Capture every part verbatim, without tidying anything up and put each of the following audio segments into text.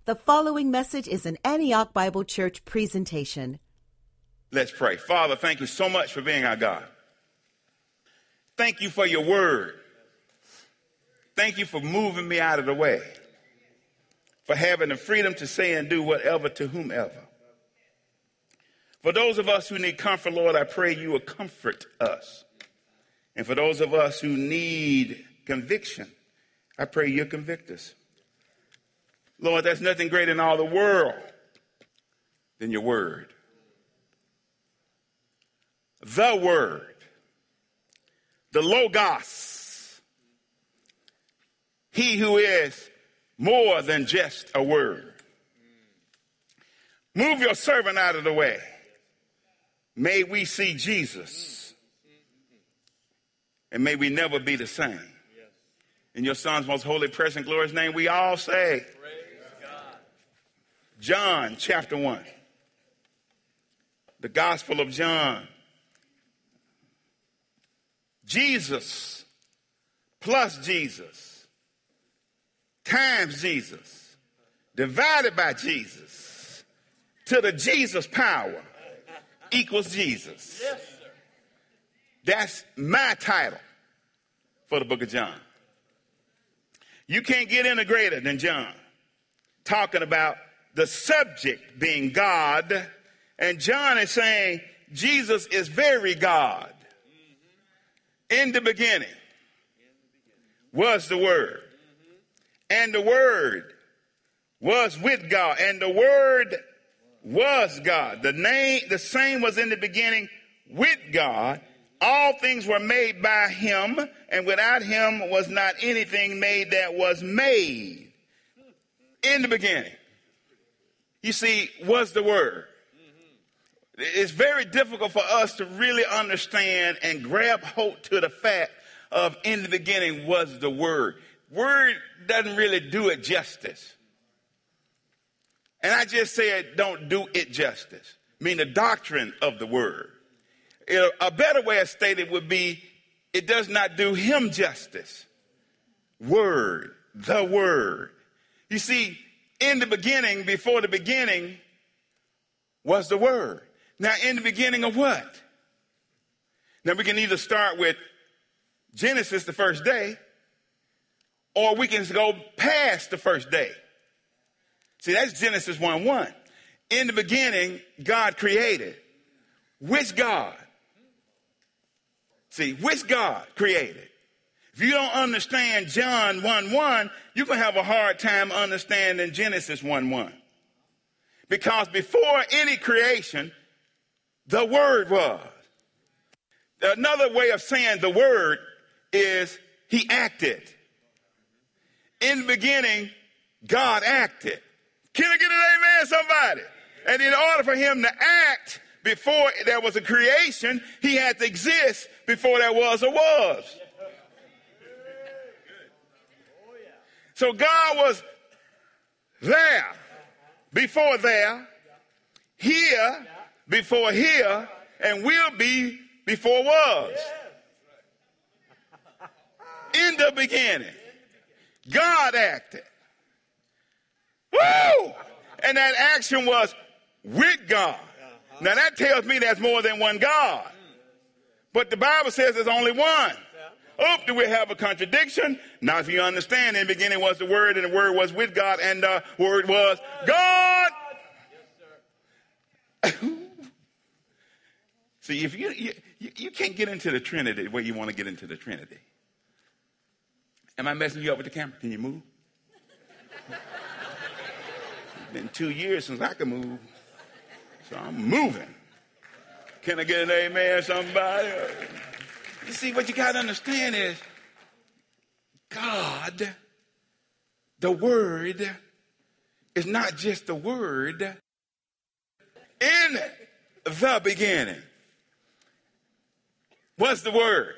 The following message is an Antioch Bible Church presentation. Let's pray. Father, thank you so much for being our God. Thank you for your word. Thank you for moving me out of the way, for having the freedom to say and do whatever to whomever. For those of us who need comfort, Lord, I pray you will comfort us. And for those of us who need conviction, I pray you'll convict us. Lord, there's nothing great in all the world than your word. The word, the Logos, he who is more than just a word. Move your servant out of the way. May we see Jesus, and may we never be the same. In your son's most holy, precious, and glorious name, we all say, John chapter one, the Gospel of John. Jesus plus Jesus times Jesus divided by Jesus to the Jesus power equals Jesus. Yes, sir. That's my title for the book of John. You can't get any greater than John, talking about the subject being God, and John is saying Jesus is very God. In the beginning was the Word, and the Word was with God, and the Word was God. The name, the same was in the beginning with God. All things were made by him, and without him was not anything made that was made. In the beginning, you see, was the Word. It's very difficult for us to really understand and grab hold to the fact of in the beginning was the Word. Word doesn't really do it justice. And I just said don't do it justice. I mean the doctrine of the Word. It, a better way of stating it would be it does not do him justice. Word, the Word. You see, in the beginning, before the beginning, was the Word. Now, in the beginning of what? Now, we can either start with Genesis, the first day, or we can go past the first day. See, that's Genesis one one. In the beginning, God created. Which God? See, which God created? If you don't understand John one one, you're going to have a hard time understanding Genesis one one. Because before any creation, the Word was. Another way of saying the Word is he acted. In the beginning, God acted. Can I get an amen, somebody? And in order for him to act before there was a creation, he had to exist before there was a was. So God was there before there, here before here, and will be before was. In the beginning, God acted. Woo! And that action was with God. Now that tells me there's more than one God. But the Bible says there's only one. Oh, do we have a contradiction? Now, if you understand, in the beginning was the Word, and the Word was with God, and the Word was God. Yes, sir. See, if you, you you can't get into the Trinity the way you want to get into the Trinity. Am I messing you up with the camera? Can you move? It's been two years since I could move, so I'm moving. Can I get an amen, somebody? You see, what you got to understand is God, the Word, is not just the Word. In the beginning was the Word.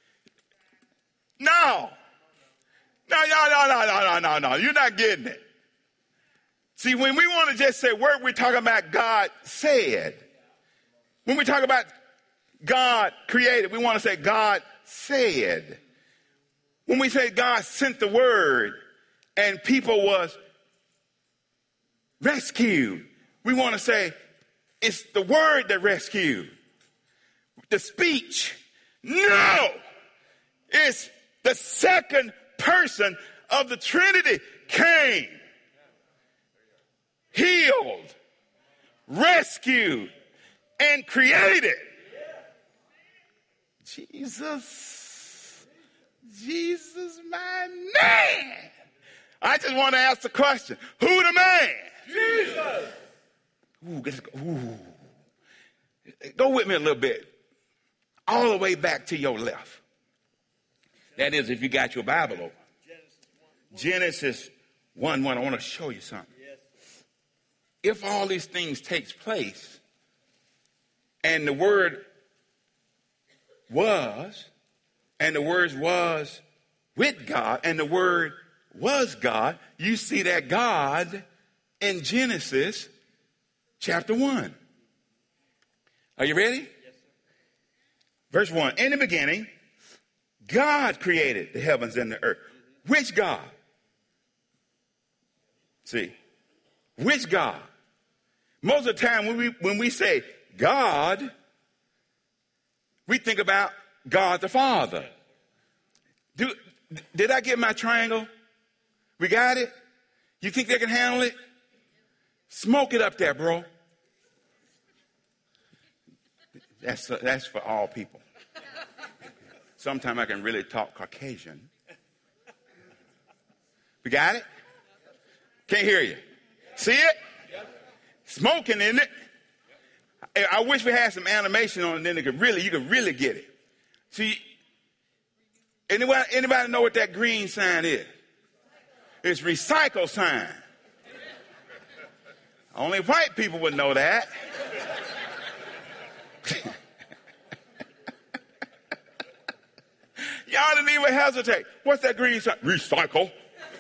No. No, no, no, no, no, no, no, no. You're not getting it. See, when we want to just say word, we're talking about God said. When we talk about God created, we want to say God said. When we say God sent the word and people was rescued. We want to say it's the word that rescued. The speech. No. It's the second person of the Trinity came, healed, rescued, and created. Jesus. Jesus, my man. I just want to ask the question, who the man? Jesus. Ooh, let's go. Ooh. Go with me a little bit. All the way back to your left. That is, if you got your Bible open. Genesis one one. I want to show you something. If all these things takes place, and the word was, and the word was with God, and the word was God, you see that God in Genesis chapter one. Are you ready? Yes, sir. Verse one. In the beginning, God created the heavens and the earth. Which God? See, which God? Most of the time when we when we say God, we think about God the Father. Do, did I get my triangle? We got it? You think they can handle it? Smoke it up there, bro. That's, that's for all people. Sometimes I can really talk Caucasian. We got it? Can't hear you. See it? Smoking, isn't it? I wish we had some animation on it, then it could really, you could really get it. See, anybody, anybody know what that green sign is? It's recycle sign. Only white people would know that. Y'all didn't even hesitate. What's that green sign? Recycle.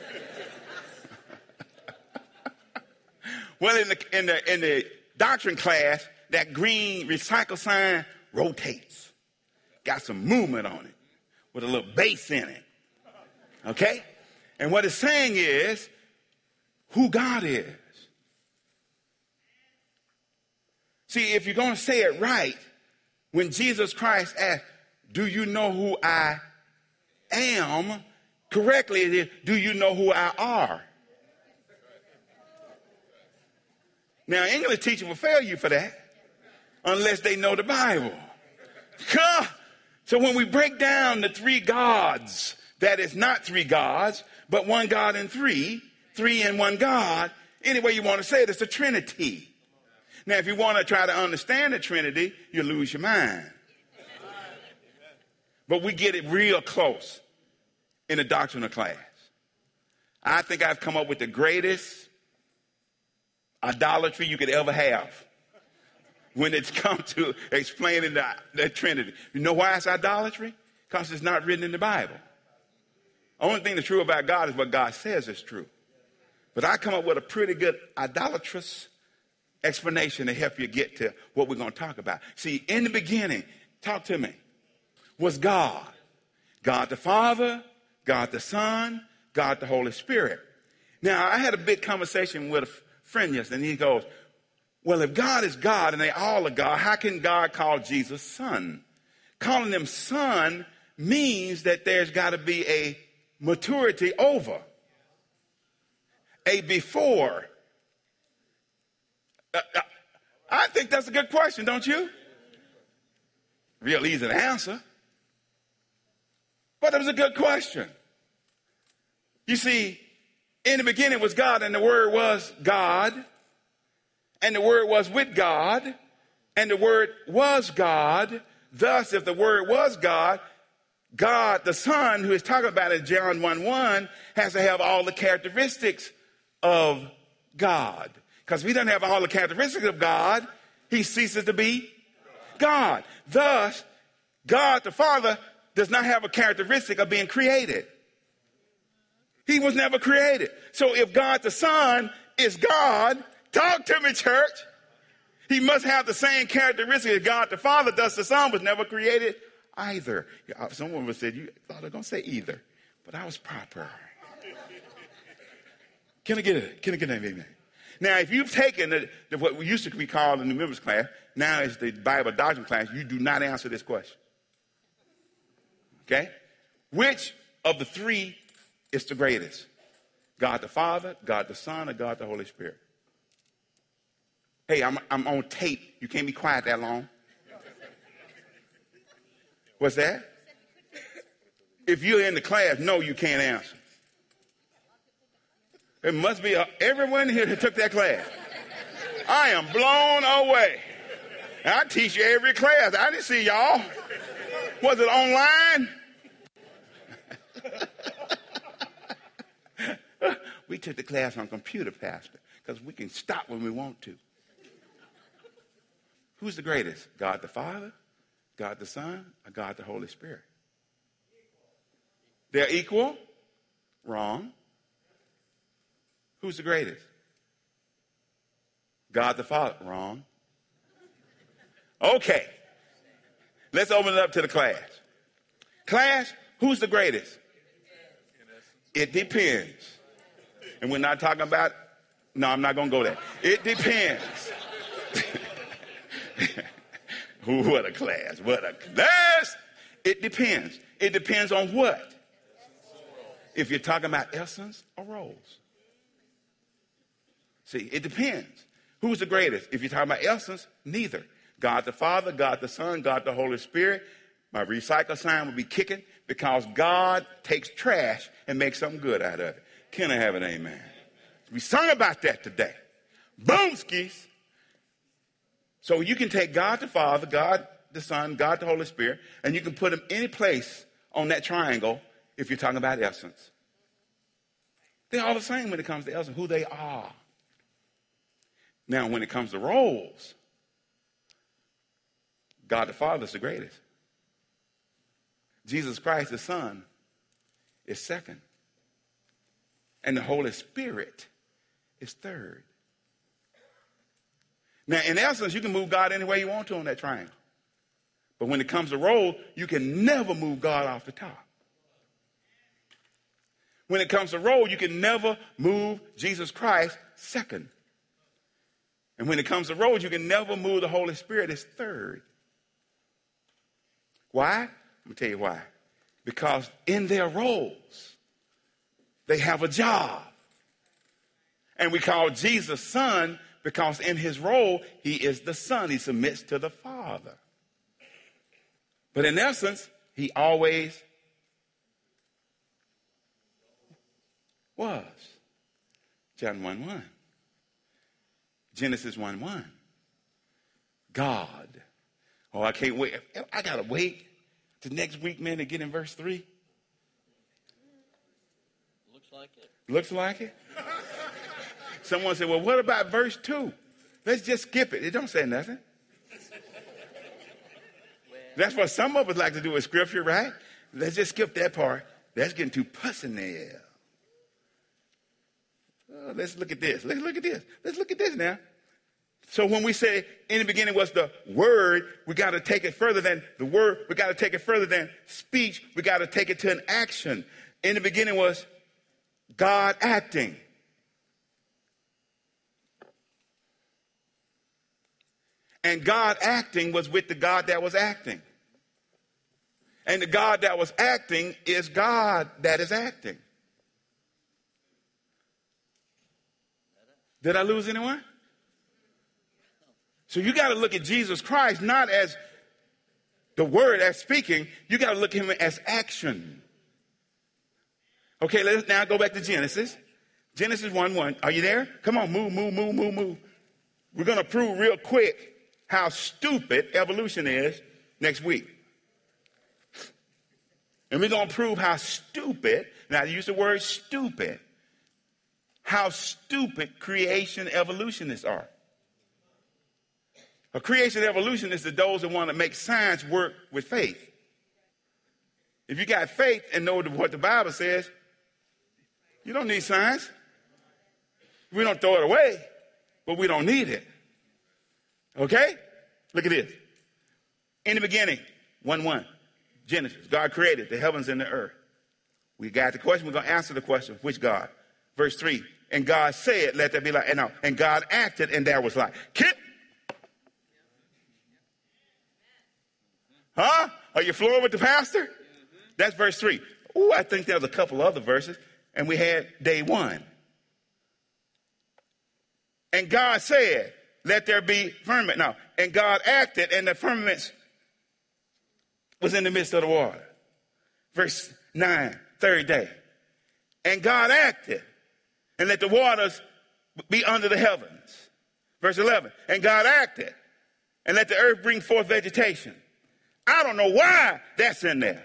Well, in the in the in the doctrine class, that green recycle sign rotates. Got some movement on it with a little bass in it. Okay? And what it's saying is who God is. See, if you're going to say it right, when Jesus Christ asked, do you know who I am? Correctly, it is, do you know who I are? Now, English teacher will fail you for that unless they know the Bible. So when we break down the three gods, that is not three gods, but one God and three, three in one God, any way you want to say it, it's the Trinity. Now, if you want to try to understand the Trinity, you lose your mind. But we get it real close in the doctrinal class. I think I've come up with the greatest idolatry you could ever have when it's come to explaining the, the Trinity. You know why it's idolatry? Because it's not written in the Bible. The only thing that's true about God is what God says is true. But I come up with a pretty good idolatrous explanation to help you get to what we're going to talk about. See, in the beginning, talk to me, was God. God the Father, God the Son, God the Holy Spirit. Now, I had a big conversation with a friend yesterday, and he goes, well, if God is God and they all are God, how can God call Jesus Son? Calling them Son means that there's got to be a maturity over, a before. Uh, uh, I think that's a good question, don't you? Real easy to answer. But it was a good question. You see, in the beginning was God, and the Word was God, and the Word was with God, and the Word was God. Thus, if the Word was God, God, the Son, who is talking about in John one one, has to have all the characteristics of God. Because if he doesn't have all the characteristics of God, he ceases to be God. Thus, God the Father does not have a characteristic of being created. He was never created. So if God the Son is God, talk to me, church. He must have the same characteristics as God the Father. Thus, the Son was never created either. Someone would say, you thought I was going to say either, but I was proper. Can I get it? Can I get an amen? Now, if you've taken the, the, what we used to be called in the members class, now it's the Bible doctrine class, you do not answer this question. Okay? Which of the three is the greatest? God the Father, God the Son, or God the Holy Spirit? Hey, I'm, I'm on tape. You can't be quiet that long. What's that? If you're in the class, no, you can't answer. It must be a, everyone here that took that class. I am blown away. I teach you every class. I didn't see y'all. Was it online? We took the class on computer, Pastor, because we can stop when we want to. Who's the greatest? God the Father, God the Son, or God the Holy Spirit? They're equal? Wrong. Who's the greatest? God the Father. Wrong. Okay. Let's open it up to the class. Class, who's the greatest? It depends. And we're not talking about, no, I'm not going to go there. It depends. What a class. What a class. It depends. It depends on what? If you're talking about essence or roles. See, it depends. Who's the greatest? If you're talking about essence, neither. God the Father, God the Son, God the Holy Spirit. My recycle sign will be kicking because God takes trash and makes something good out of it. Can I have an amen? We sung about that today. Boomskis. So you can take God the Father, God the Son, God the Holy Spirit, and you can put them any place on that triangle if you're talking about essence. They're all the same when it comes to essence, who they are. Now, when it comes to roles, God the Father is the greatest. Jesus Christ, the Son, is second. And the Holy Spirit is third. Now, in essence, you can move God any way you want to on that triangle. But when it comes to role, you can never move God off the top. When it comes to role, you can never move Jesus Christ second. And when it comes to roles, you can never move the Holy Spirit as third. Why? Let me tell you why. Because in their roles, they have a job. And we call Jesus Son because in his role, he is the Son. He submits to the Father. But in essence, he always was. John one one. Genesis one one. God. Oh, I can't wait. I got to wait to next week, man, to get in verse three. Looks like it. Looks like it? Someone said, well, what about verse two? Let's just skip it. It don't say nothing. That's what some of us like to do with scripture, right? Let's just skip that part. That's getting too personal. Oh, let's look at this. Let's look at this. Let's look at this now. So when we say in the beginning was the word, we got to take it further than the word. We got to take it further than speech. We got to take it to an action. In the beginning was God acting. And God acting was with the God that was acting. And the God that was acting is God that is acting. Did I lose anyone? So you got to look at Jesus Christ not as the word as speaking. You got to look at him as action. Okay, let's now go back to Genesis. Genesis one one. Are you there? Come on, move, move, move, move, move. We're going to prove real quick how stupid evolution is next week. And we're going to prove how stupid, now I use the word stupid, how stupid creation evolutionists are. A creation evolutionist is those that want to make science work with faith. If you got faith and know what the Bible says, you don't need science. We don't throw it away, but we don't need it. Okay? Look at this. In the beginning, one one, Genesis, God created the heavens and the earth. We got the question. We're going to answer the question. Which God? Verse three, and God said, let there be light. And, now, and God acted, and there was light. Kid. Huh? Are you flowing with the pastor? That's verse three. Ooh, I think there's a couple other verses. And we had day one. And God said, let there be firmament. Now, and God acted, and the firmament was in the midst of the water. Verse nine, third day. And God acted, and let the waters be under the heavens. Verse eleven. And God acted, and let the earth bring forth vegetation. I don't know why that's in there.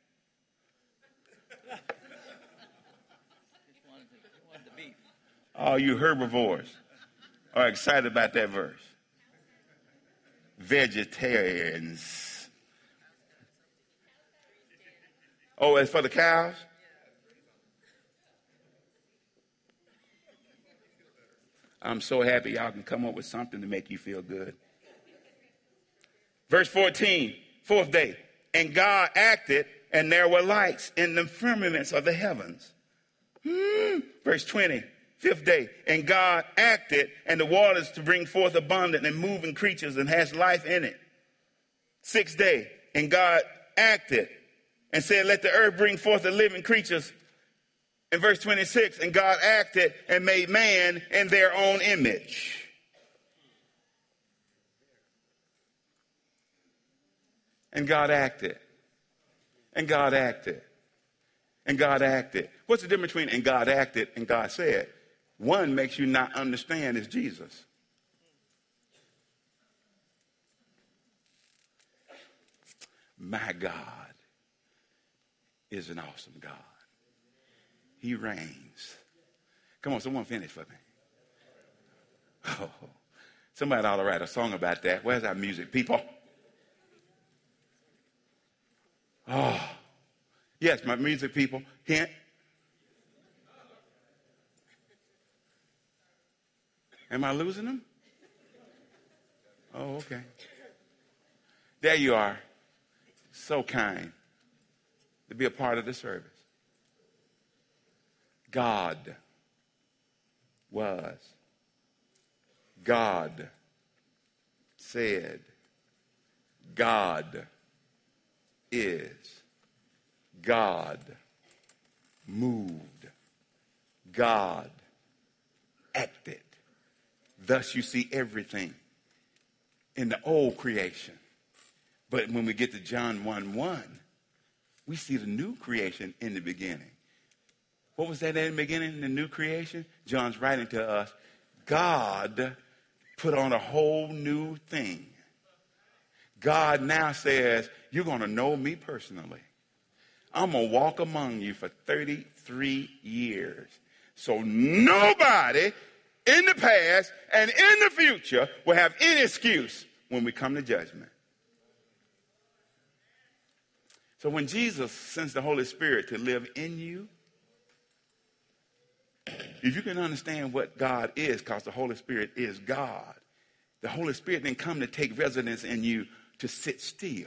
All you herbivores are excited about that verse. Vegetarians. Oh, it's for the cows? I'm so happy y'all can come up with something to make you feel good. Verse fourteen, fourth day. And God acted, and there were lights in the firmaments of the heavens. Hmm. Verse twenty. Fifth day, and God acted, and the waters to bring forth abundant and moving creatures and has life in it. Sixth day, and God acted and said, let the earth bring forth the living creatures. In verse twenty-six, and God acted and made man in their own image. And God acted. And God acted. And God acted. What's the difference between and God acted and God said? One makes you not understand is Jesus. My God is an awesome God. He reigns. Come on, someone finish for me. Oh, somebody ought to write a song about that. Where's our music, people? Oh, yes, my music people. Hint. Am I losing them? Oh, okay. There you are. So kind to be a part of the service. God was. God said. God is. God moved. God acted. Thus you see everything in the old creation. But when we get to John one one, we see the new creation in the beginning. What was that in the beginning, the new creation? John's writing to us, God put on a whole new thing. God now says, you're going to know me personally. I'm going to walk among you for thirty-three years. So nobody in the past and in the future will have any excuse when we come to judgment. So when Jesus sends the Holy Spirit to live in you, if you can understand what God is, because the Holy Spirit is God, the Holy Spirit didn't come to take residence in you to sit still.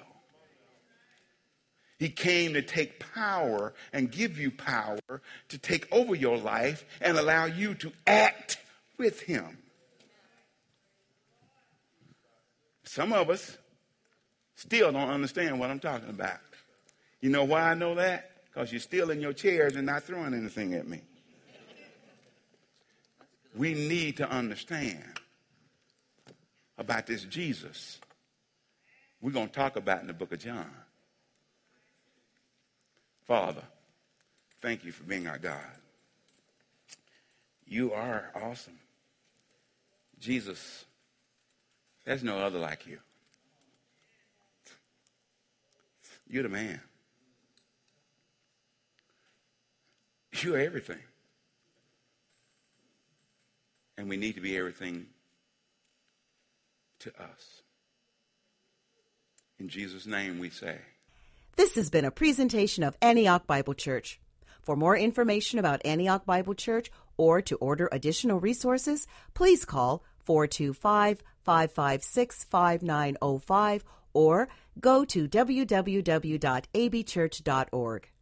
He came to take power and give you power to take over your life and allow you to act with him. Some of us still don't understand what I'm talking about. You know why I know that? Because you're still in your chairs and not throwing anything at me. We need to understand about this Jesus we're going to talk about in the book of John. Father, thank you for being our God. You are awesome. Jesus, there's no other like you. You're the man. You're everything. And we need to be everything to us. In Jesus' name we say. This has been a presentation of Antioch Bible Church. For more information about Antioch Bible Church or to order additional resources, please call four two five, five five six, five nine zero five or go to w w w dot a b church dot org.